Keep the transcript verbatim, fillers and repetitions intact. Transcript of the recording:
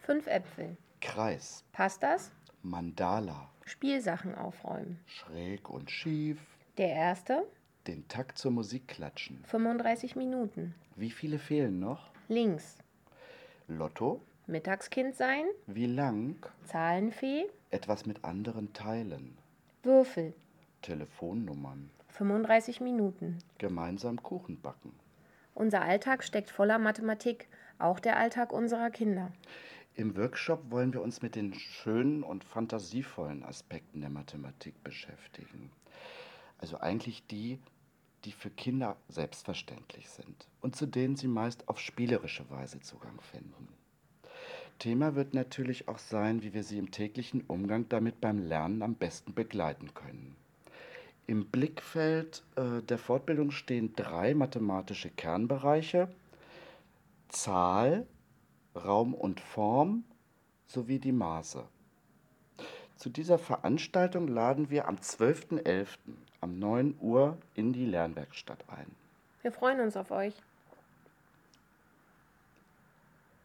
Fünf Äpfel. Kreis, Passt das? Mandala, Spielsachen aufräumen. schräg und schief, Der erste. den Takt zur Musik klatschen. fünfunddreißig Minuten. Wie viele fehlen noch? Links. Lotto, Mittagskind sein. wie lang? Zahlenfee. Etwas mit anderen teilen. Würfel. Telefonnummern, fünfunddreißig Minuten. gemeinsam Kuchen backen. Unser Alltag steckt voller Mathematik, auch der Alltag unserer Kinder. Im Workshop wollen wir uns mit den schönen und fantasievollen Aspekten der Mathematik beschäftigen. Also eigentlich die, die für Kinder selbstverständlich sind und zu denen sie meist auf spielerische Weise Zugang finden. Thema wird natürlich auch sein, wie wir sie im täglichen Umgang damit beim Lernen am besten begleiten können. Im Blickfeld äh, der Fortbildung stehen drei mathematische Kernbereiche: Zahl, Raum und Form sowie die Maße. Zu dieser Veranstaltung laden wir am zwölften elften um neun Uhr in die Lernwerkstatt ein. Wir freuen uns auf euch.